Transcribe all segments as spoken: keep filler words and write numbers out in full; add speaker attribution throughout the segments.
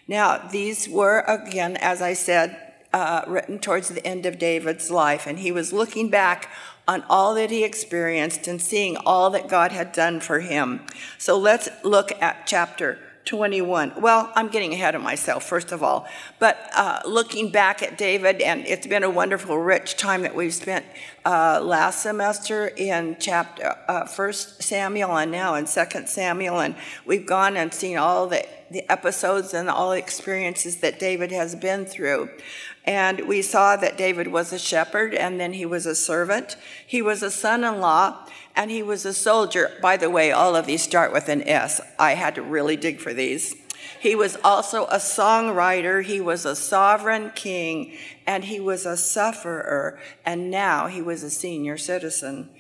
Speaker 1: Now, these were, again, as I said, uh, written towards the end of David's life, and he was looking back on all that he experienced and seeing all that God had done for him. So let's look at chapter twenty-one. Well, I'm getting ahead of myself, first of all, but uh, looking back at David, and it's been a wonderful, rich time that we've spent uh, last semester in chapter uh, First Samuel and now in Second Samuel, and we've gone and seen all the, the episodes and all the experiences that David has been through. And we saw that David was a shepherd, and then he was a servant. He was a son-in-law, and he was a soldier. By the way, all of these start with an S. I had to really dig for these. He was also a songwriter. He was a sovereign king, and he was a sufferer, and now he was a senior citizen.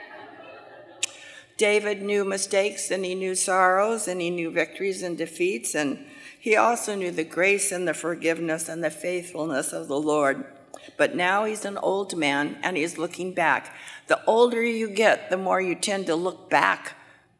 Speaker 1: David knew mistakes, and he knew sorrows, and he knew victories and defeats, and he also knew the grace and the forgiveness and the faithfulness of the Lord. But now he's an old man, and he's looking back. The older you get, the more you tend to look back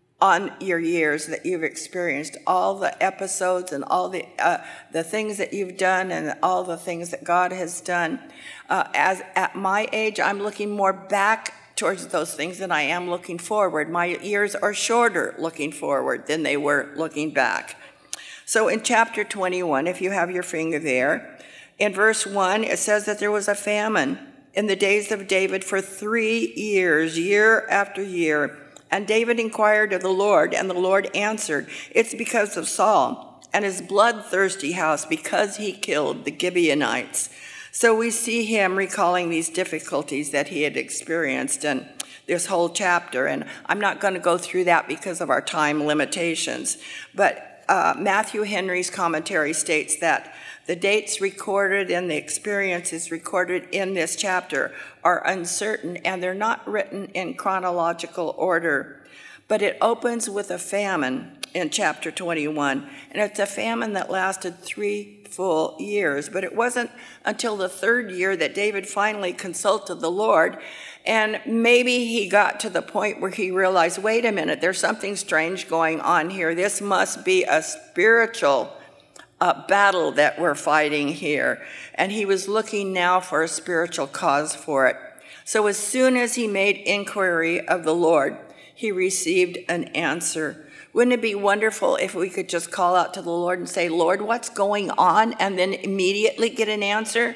Speaker 1: on your years that you've experienced, all the episodes and all the uh, the things that you've done and all the things that God has done. Uh, as at my age, I'm looking more back towards those things than I am looking forward. My years are shorter looking forward than they were looking back. So in chapter twenty-one, if you have your finger there, in verse one, it says that there was a famine in the days of David for three years, year after year. And David inquired of the Lord, and the Lord answered, "It's because of Saul and his bloodthirsty house, because he killed the Gibeonites." So we see him recalling these difficulties that he had experienced in this whole chapter. And I'm not going to go through that because of our time limitations. But uh, Matthew Henry's commentary states that the dates recorded and the experiences recorded in this chapter are uncertain, and they're not written in chronological order. But it opens with a famine in chapter twenty-one, and it's a famine that lasted three full years. But it wasn't until the third year that David finally consulted the Lord, and maybe he got to the point where he realized, wait a minute, there's something strange going on here. This must be a spiritual uh, battle that we're fighting here. And he was looking now for a spiritual cause for it. So as soon as he made inquiry of the Lord, he received an answer. Wouldn't it be wonderful if we could just call out to the Lord and say, Lord, what's going on? And then immediately get an answer?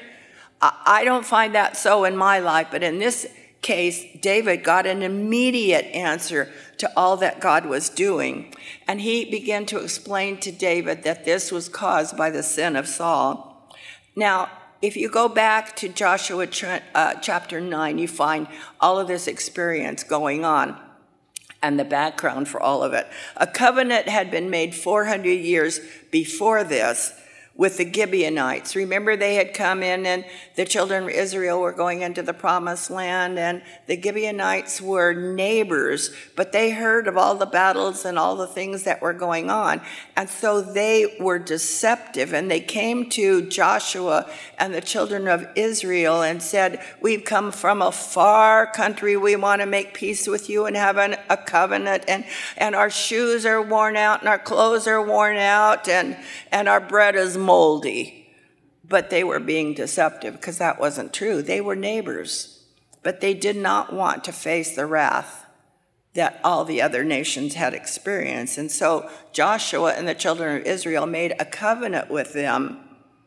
Speaker 1: I don't find that so in my life, but in this case, David got an immediate answer to all that God was doing. And he began to explain to David that this was caused by the sin of Saul. Now, if you go back to Joshua uh, chapter nine, you find all of this experience going on and the background for all of it. A covenant had been made four hundred years before this with the Gibeonites. Remember, they had come in and the children of Israel were going into the promised land, and the Gibeonites were neighbors, but they heard of all the battles and all the things that were going on. And so they were deceptive, and they came to Joshua and the children of Israel and said, we've come from a far country. We want to make peace with you and have an, a covenant, and, and our shoes are worn out and our clothes are worn out, and, and our bread is moldy. But they were being deceptive because that wasn't true. They were neighbors, but they did not want to face the wrath that all the other nations had experienced. And so Joshua and the children of Israel made a covenant with them,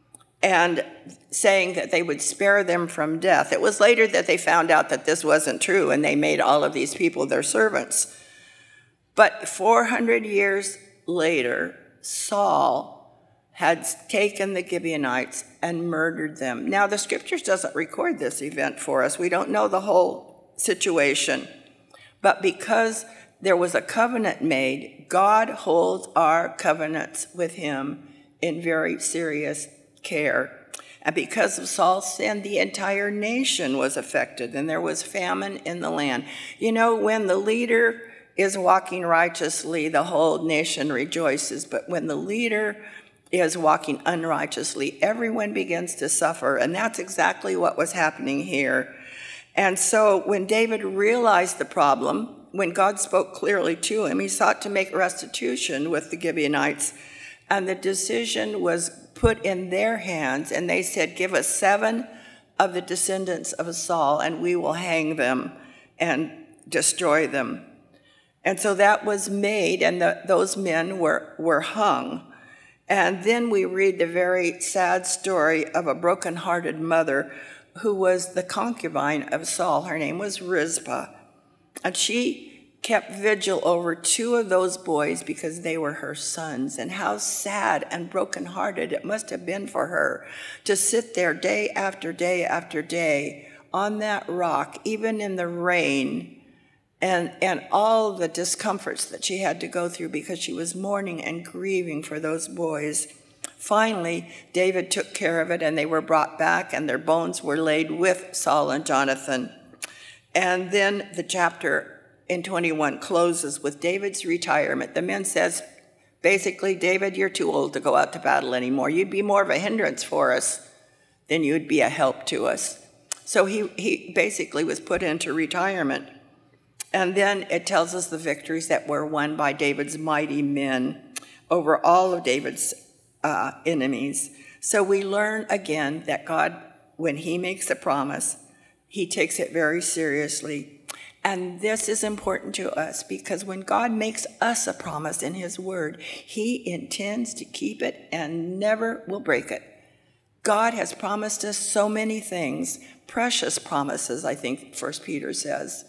Speaker 1: and saying that they would spare them from death. It was later that they found out that this wasn't true, and they made all of these people their servants. But four hundred years later, Saul had taken the Gibeonites and murdered them. Now, the scriptures doesn't record this event for us. We don't know the whole situation. But because there was a covenant made, God holds our covenants with him in very serious care. And because of Saul's sin, the entire nation was affected, and there was famine in the land. You know, when the leader is walking righteously, the whole nation rejoices. But when the leader is walking unrighteously, everyone begins to suffer. And that's exactly what was happening here. And so when David realized the problem, when God spoke clearly to him, he sought to make restitution with the Gibeonites. And the decision was put in their hands, and they said, give us seven of the descendants of Saul, and we will hang them and destroy them. And so that was made, and the, those men were, were hung. And then we read the very sad story of a broken-hearted mother who was the concubine of Saul. Her name was Rizpah. And she kept vigil over two of those boys because they were her sons. And how sad and broken-hearted it must have been for her to sit there day after day after day on that rock, even in the rain, and, and all the discomforts that she had to go through because she was mourning and grieving for those boys. Finally, David took care of it, and they were brought back, and their bones were laid with Saul and Jonathan. And then the chapter in twenty-one closes with David's retirement. The men says, basically, David, you're too old to go out to battle anymore. You'd be more of a hindrance for us than you'd be a help to us. So he, he basically was put into retirement. And then it tells us the victories that were won by David's mighty men over all of David's uh, enemies. So we learn again that God, when he makes a promise, he takes it very seriously. And this is important to us because when God makes us a promise in his word, he intends to keep it and never will break it. God has promised us so many things, precious promises, I think First Peter says.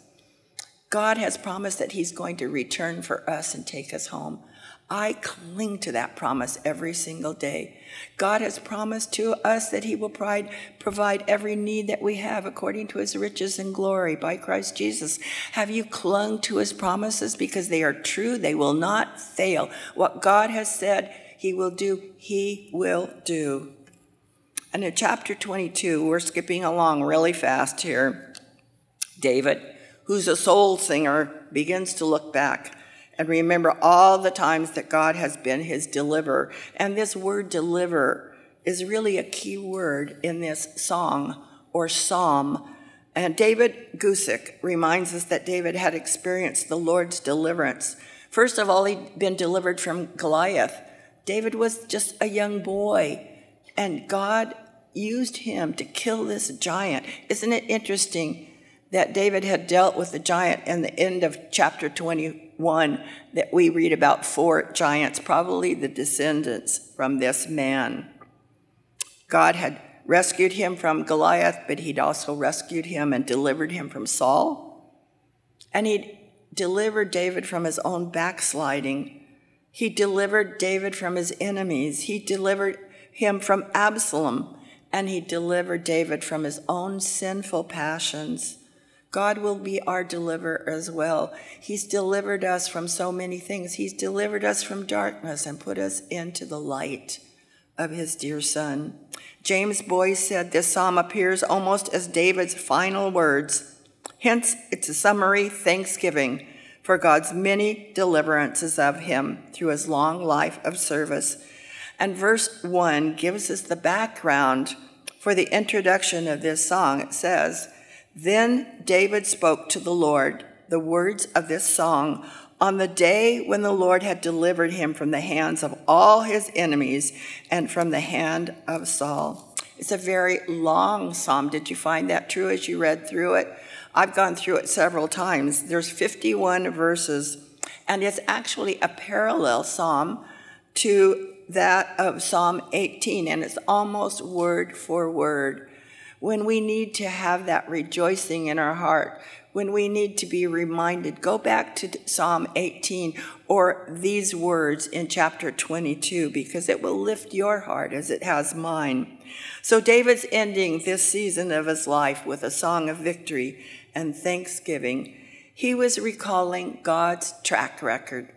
Speaker 1: God has promised that he's going to return for us and take us home. I cling to that promise every single day. God has promised to us that he will provide, provide every need that we have according to his riches and glory by Christ Jesus. Have you clung to his promises? Because they are true. They will not fail. What God has said he will do, he will do. And in chapter twenty-two, we're skipping along really fast here. David, who's a soul singer, begins to look back and remember all the times that God has been his deliverer. And this word deliver is really a key word in this song or psalm. And David Gusick reminds us that David had experienced the Lord's deliverance. First of all, he'd been delivered from Goliath. David was just a young boy, and God used him to kill this giant. Isn't it interesting that David had dealt with the giant in the end of chapter twenty-one, that we read about four giants, probably the descendants from this man. God had rescued him from Goliath, but he'd also rescued him and delivered him from Saul. And he'd delivered David from his own backsliding. He delivered David from his enemies. He delivered him from Absalom, and he delivered David from his own sinful passions. God will be our deliverer as well. He's delivered us from so many things. He's delivered us from darkness and put us into the light of his dear Son. James Boyce said this psalm appears almost as David's final words. Hence, it's a summary thanksgiving for God's many deliverances of him through his long life of service. And verse one gives us the background for the introduction of this song. It says, "Then David spoke to the Lord the words of this song on the day when the Lord had delivered him from the hands of all his enemies and from the hand of Saul." It's a very long psalm. Did you find that true as you read through it? I've gone through it several times. There's fifty-one verses, and it's actually a parallel psalm to that of Psalm eighteen, and it's almost word for word. When we need to have that rejoicing in our heart, when we need to be reminded, go back to Psalm eighteen or these words in chapter twenty-two, because it will lift your heart as it has mine. So David's ending this season of his life with a song of victory and thanksgiving. He was recalling God's track record.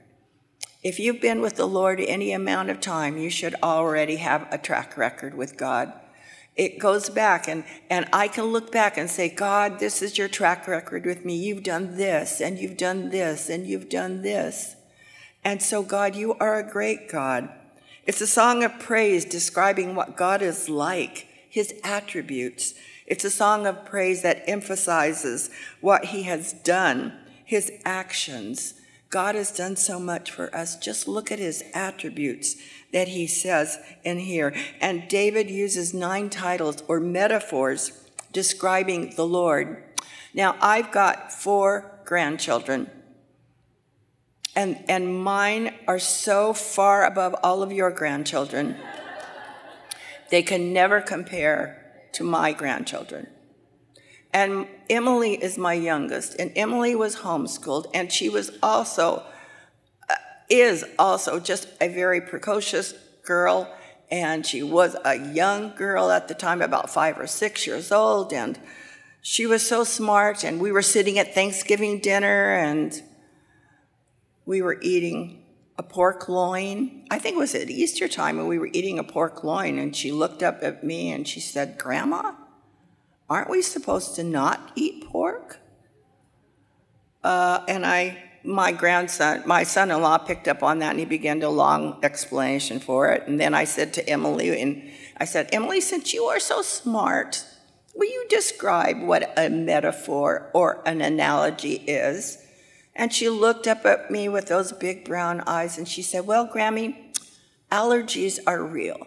Speaker 1: If you've been with the Lord any amount of time, you should already have a track record with God. It goes back, and, and I can look back and say, God, this is your track record with me. You've done this, and you've done this, and you've done this. And so, God, you are a great God. It's a song of praise describing what God is like, his attributes. It's a song of praise that emphasizes what he has done, his actions. God has done so much for us. Just look at his attributes that he says in here. And David uses nine titles or metaphors describing the Lord. Now, I've got four grandchildren, and, and mine are so far above all of your grandchildren. They can never compare to my grandchildren. And Emily is my youngest, and Emily was homeschooled, and she was also, uh, is also just a very precocious girl, and she was a young girl at the time, about five or six years old, and she was so smart, and we were sitting at Thanksgiving dinner, and we were eating a pork loin. I think it was at Easter time, and we were eating a pork loin, and she looked up at me, and she said, "Grandma, aren't we supposed to not eat pork?" Uh, and I, my grandson, my son-in-law picked up on that, and he began a long explanation for it. And then I said to Emily, and I said, "Emily, since you are so smart, will you describe what a metaphor or an analogy is?" And she looked up at me with those big brown eyes, and she said, "Well, Grammy, allergies are real."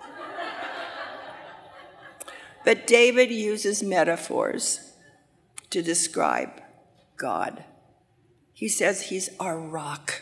Speaker 1: But David uses metaphors to describe God. He says he's our rock.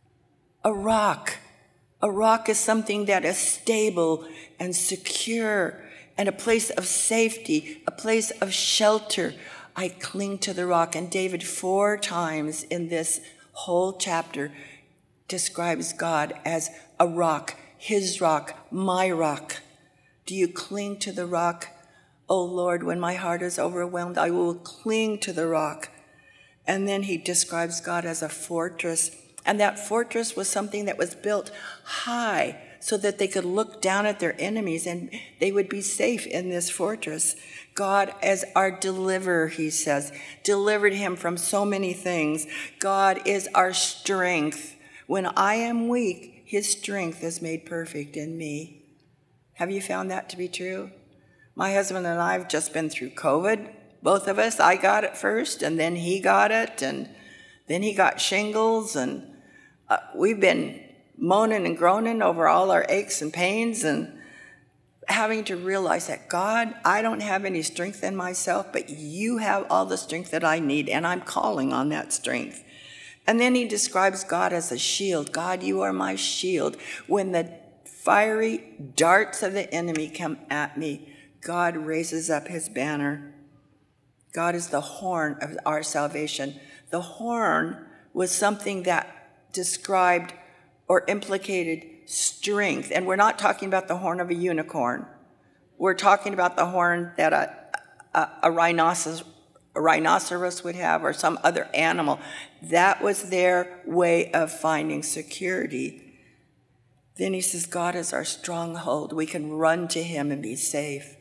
Speaker 1: A rock. A rock is something that is stable and secure and a place of safety, a place of shelter. I cling to the rock. And David, four times in this whole chapter, describes God as a rock, his rock, my rock. Do you cling to the rock? "Oh Lord, when my heart is overwhelmed, I will cling to the rock." And then he describes God as a fortress. And that fortress was something that was built high so that they could look down at their enemies and they would be safe in this fortress. God as our deliverer, he says, delivered him from so many things. God is our strength. When I am weak, his strength is made perfect in me. Have you found that to be true? My husband and I have just been through COVID. Both of us. I got it first, and then he got it, and then he got shingles, and uh, we've been moaning and groaning over all our aches and pains and having to realize that, God, I don't have any strength in myself, but you have all the strength that I need, and I'm calling on that strength. And then he describes God as a shield. God, you are my shield. When the fiery darts of the enemy come at me, God raises up his banner. God is the horn of our salvation. The horn was something that described or implicated strength. And we're not talking about the horn of a unicorn. We're talking about the horn that a, a, a, rhinoceros, a rhinoceros would have, or some other animal. That was their way of finding security. Then he says, God is our stronghold. We can run to him and be safe.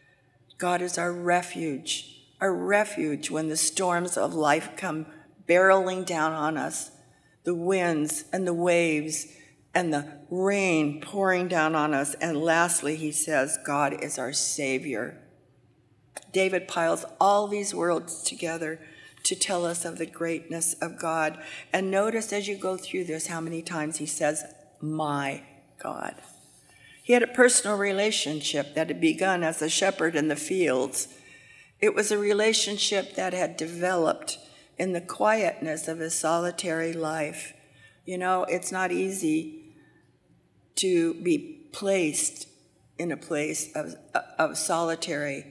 Speaker 1: God is our refuge. Our refuge when the storms of life come barreling down on us, the winds and the waves and the rain pouring down on us. And lastly, he says, God is our Savior. David piles all these words together to tell us of the greatness of God. And notice as you go through this how many times he says, my God. He had a personal relationship that had begun as a shepherd in the fields. It was a relationship that had developed in the quietness of his solitary life. You know, it's not easy to be placed in a place of, of solitary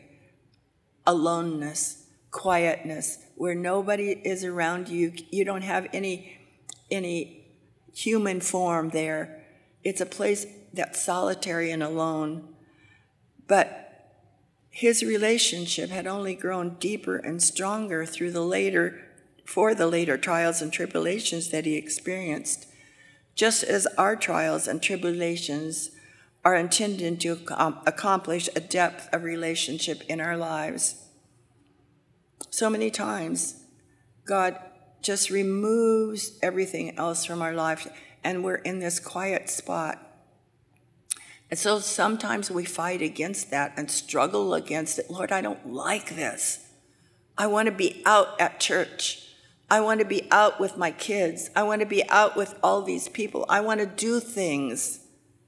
Speaker 1: aloneness, quietness, where nobody is around you. You don't have any, any human form there. It's a place that's solitary and alone. But his relationship had only grown deeper and stronger through the later, for the later trials and tribulations that he experienced, just as our trials and tribulations are intended to accomplish a depth of relationship in our lives. So many times, God just removes everything else from our life, and we're in this quiet spot. And so sometimes we fight against that and struggle against it. Lord, I don't like this. I want to be out at church. I want to be out with my kids. I want to be out with all these people. I want to do things.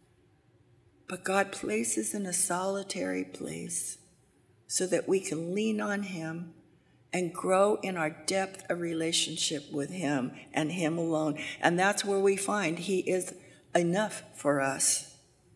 Speaker 1: But God places in a solitary place so that we can lean on him and grow in our depth of relationship with him and him alone. And that's where we find he is enough for us.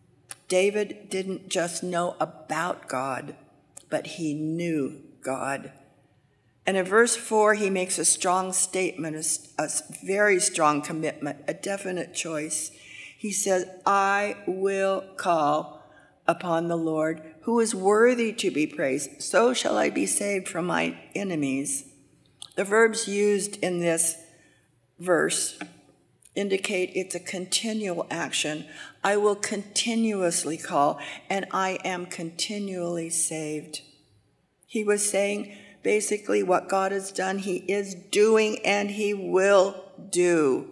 Speaker 1: David didn't just know about God, but he knew God. And in verse four, he makes a strong statement, a, a very strong commitment, a definite choice. He says, I will call upon the Lord, who is worthy to be praised. So shall I be saved from my enemies. The verbs used in this verse indicate it's a continual action. I will continuously call, and I am continually saved. He was saying basically what God has done, he is doing, and he will do.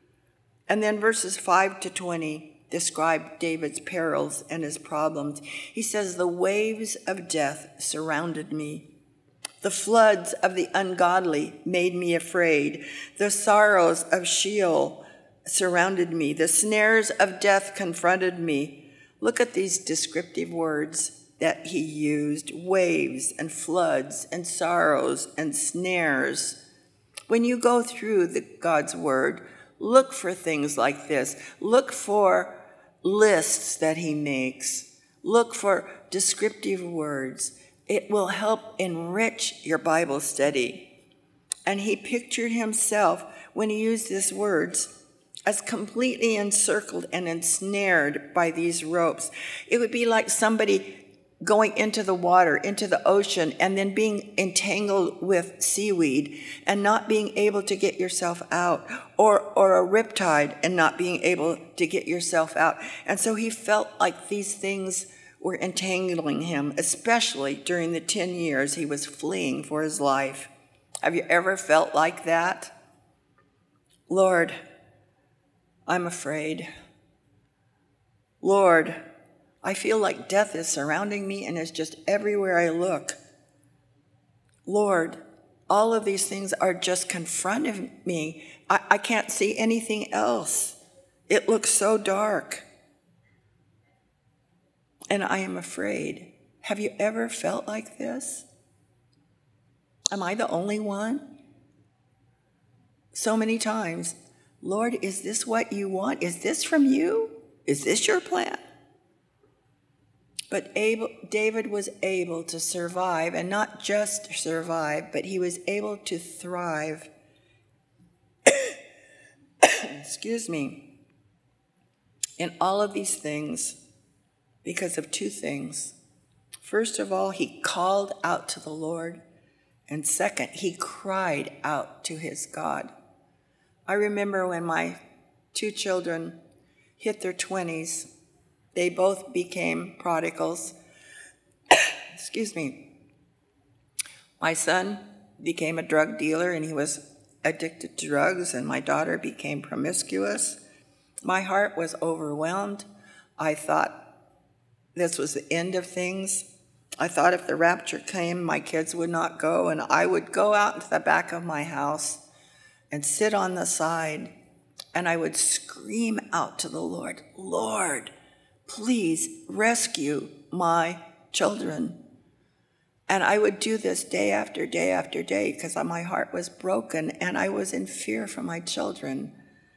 Speaker 1: And then verses five to twenty describe David's perils and his problems. He says, the waves of death surrounded me. The floods of the ungodly made me afraid. The sorrows of Sheol surrounded me. The snares of death confronted me. Look at these descriptive words that he used: waves and floods and sorrows and snares. When you go through the, God's word, look for things like this. Look for lists that he makes. Look for descriptive words. It will help enrich your Bible study. And he pictured himself, when he used these words, as completely encircled and ensnared by these ropes. It would be like somebody going into the water, into the ocean, and then being entangled with seaweed and not being able to get yourself out, or, or a riptide and not being able to get yourself out. And so he felt like these things were entangling him, especially during the ten years he was fleeing for his life. Have you ever felt like that? Lord, I'm afraid. Lord, I feel like death is surrounding me and is just everywhere I look. Lord, all of these things are just confronting me. I, I can't see anything else. It looks so dark. And I am afraid. Have you ever felt like this? Am I the only one? So many times, Lord, is this what you want? Is this from you? Is this your plan? But Abel, David was able to survive, and not just survive, but he was able to thrive. Excuse me. In all of these things, because of two things. First of all, he called out to the Lord. And second, he cried out to his God. I remember when my two children hit their twenties, they both became prodigals. Excuse me. My son became a drug dealer, and he was addicted to drugs, and my daughter became promiscuous. My heart was overwhelmed. I thought this was the end of things. I thought if the rapture came, my kids would not go, and I would go out into the back of my house and sit on the side, and I would scream out to the Lord, Lord, please rescue my children. And I would do this day after day after day because my heart was broken and I was in fear for my children.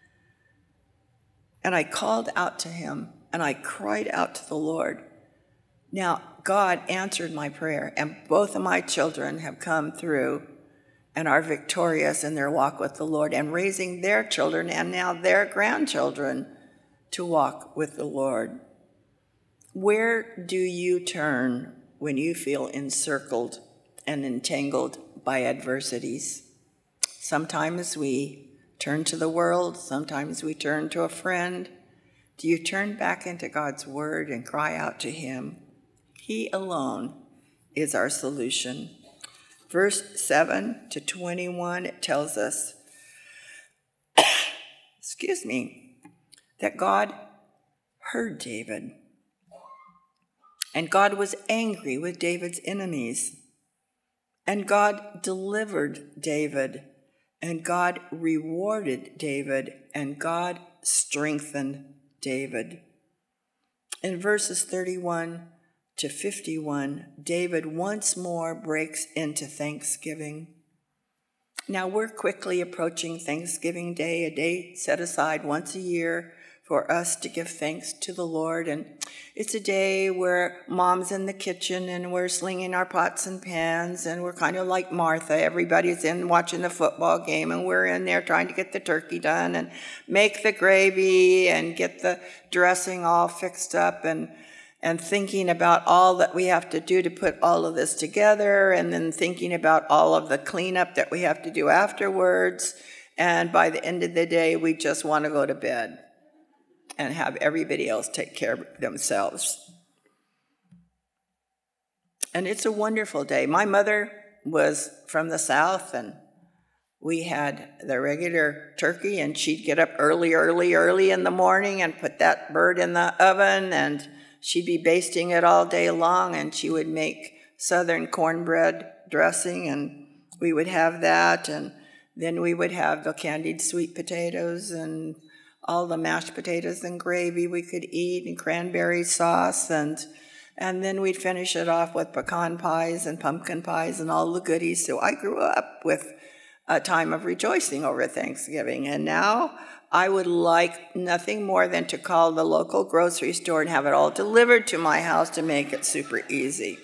Speaker 1: And I called out to him and I cried out to the Lord. Now, God answered my prayer, and both of my children have come through and are victorious in their walk with the Lord and raising their children and now their grandchildren to walk with the Lord. Where do you turn when you feel encircled and entangled by adversities? Sometimes we turn to the world, sometimes we turn to a friend. Do you turn back into God's word and cry out to him? He alone is our solution. Verse seven to twenty-one, it tells us, excuse me, that God heard David. And God was angry with David's enemies. And God delivered David. And God rewarded David, and God strengthened David. In verses thirty-one to fifty-one, David once more breaks into thanksgiving. Now we're quickly approaching Thanksgiving Day, a day set aside once a year for us to give thanks to the Lord. And it's a day where mom's in the kitchen and we're slinging our pots and pans, and we're kind of like Martha. Everybody's in watching the football game, and we're in there trying to get the turkey done and make the gravy and get the dressing all fixed up, and and thinking about all that we have to do to put all of this together, and then thinking about all of the cleanup that we have to do afterwards. And by the end of the day, we just want to go to bed and have everybody else take care of themselves. And it's a wonderful day. My mother was from the South, and we had the regular turkey, and she'd get up early, early, early in the morning and put that bird in the oven, and she'd be basting it all day long, and she would make Southern cornbread dressing, and we would have that, and then we would have the candied sweet potatoes and all the mashed potatoes and gravy we could eat, and cranberry sauce, and and then we'd finish it off with pecan pies and pumpkin pies and all the goodies. So I grew up with a time of rejoicing over Thanksgiving, and now I would like nothing more than to call the local grocery store and have it all delivered to my house to make it super easy.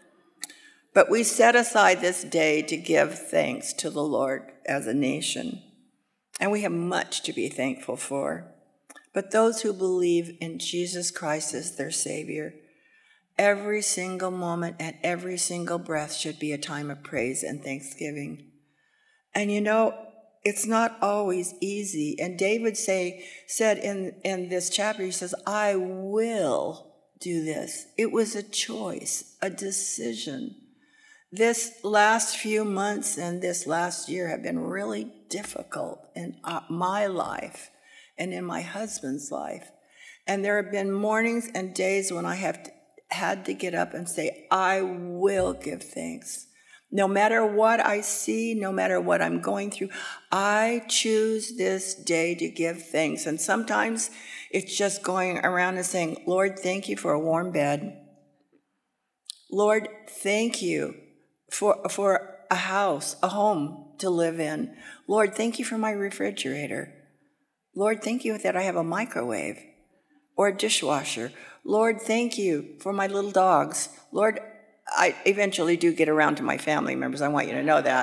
Speaker 1: But we set aside this day to give thanks to the Lord as a nation. And we have much to be thankful for. But those who believe in Jesus Christ as their Savior, every single moment and every single breath should be a time of praise and thanksgiving. And you know, it's not always easy. And David say, said in, in this chapter, he says, I will do this. It was a choice, a decision. This last few months and this last year have been really difficult in uh, my life and in my husband's life. And there have been mornings and days when I have to, had to get up and say, I will give thanks. No matter what I see, no matter what I'm going through, I choose this day to give thanks. And sometimes it's just going around and saying, Lord, thank you for a warm bed. Lord, thank you for, for a house, a home to live in. Lord, thank you for my refrigerator. Lord, thank you that I have a microwave or a dishwasher. Lord, thank you for my little dogs. Lord, I eventually do get around to my family members. I want you to know that.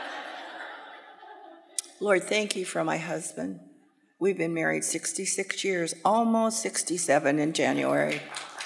Speaker 1: Lord, thank you for my husband. We've been married sixty-six years, almost sixty-seven in January.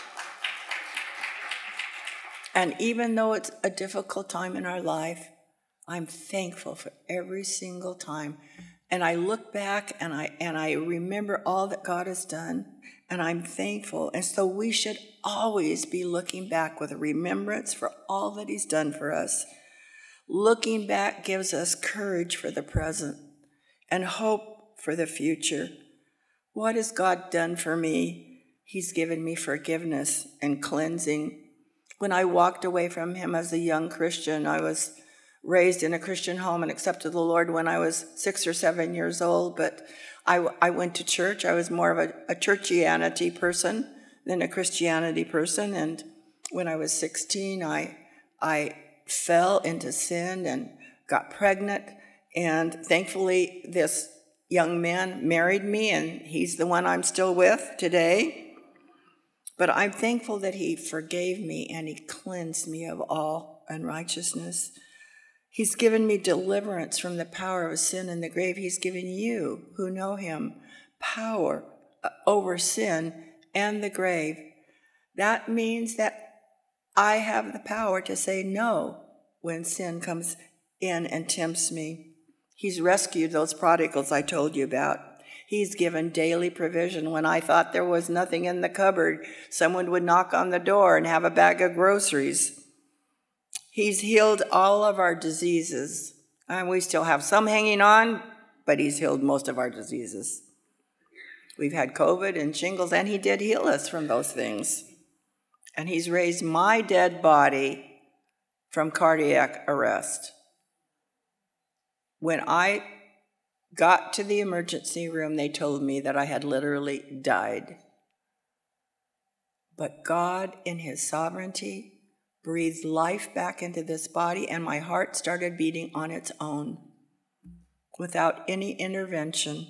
Speaker 1: And even though it's a difficult time in our life, I'm thankful for every single time. And I look back and I and I remember all that God has done, and I'm thankful. And so we should always be looking back with a remembrance for all that he's done for us. Looking back gives us courage for the present and hope for the future. What has God done for me? He's given me forgiveness and cleansing. When I walked away from him as a young Christian, I was raised in a Christian home and accepted the Lord when I was six or seven years old, but I, I went to church. I was more of a, a churchianity person than a Christianity person, and when I was sixteen, I, I fell into sin and got pregnant, and thankfully this young man married me, and he's the one I'm still with today. But I'm thankful that he forgave me and he cleansed me of all unrighteousness. He's given me deliverance from the power of sin and the grave. He's given you, who know him, power over sin and the grave. That means that I have the power to say no when sin comes in and tempts me. He's rescued those prodigals I told you about. He's given daily provision. When I thought there was nothing in the cupboard, someone would knock on the door and have a bag of groceries. He's healed all of our diseases. And we still have some hanging on, but he's healed most of our diseases. We've had COVID and shingles, and he did heal us from those things. And he's raised my dead body from cardiac arrest. When I got to the emergency room, they told me that I had literally died. But God, in his sovereignty, breathed life back into this body, and my heart started beating on its own without any intervention.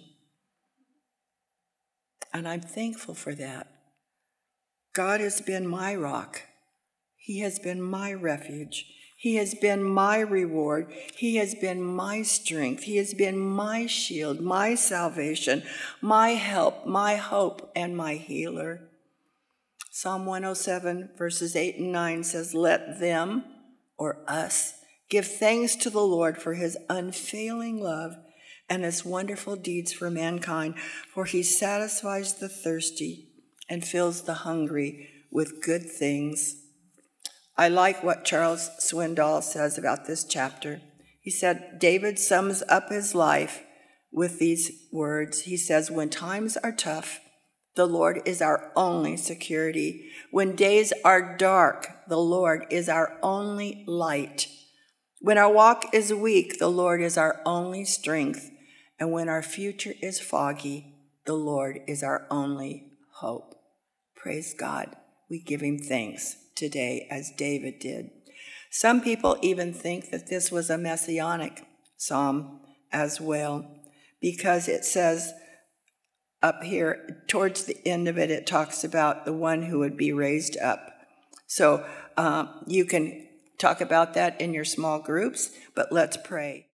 Speaker 1: And I'm thankful for that. God has been my rock. He has been my refuge. He has been my reward. He has been my strength. He has been my shield, my salvation, my help, my hope, and my healer. Psalm one oh seven, verses eight and nine says, "Let them," or us, "give thanks to the Lord for his unfailing love and his wonderful deeds for mankind, for he satisfies the thirsty and fills the hungry with good things." I like what Charles Swindoll says about this chapter. He said, David sums up his life with these words. He says, "When times are tough, the Lord is our only security. When days are dark, the Lord is our only light. When our walk is weak, the Lord is our only strength. And when our future is foggy, the Lord is our only hope." Praise God. We give him thanks today as David did. Some people even think that this was a messianic psalm as well, because it says up here, towards the end of it, it talks about the one who would be raised up. So um, you can talk about that in your small groups, but let's pray.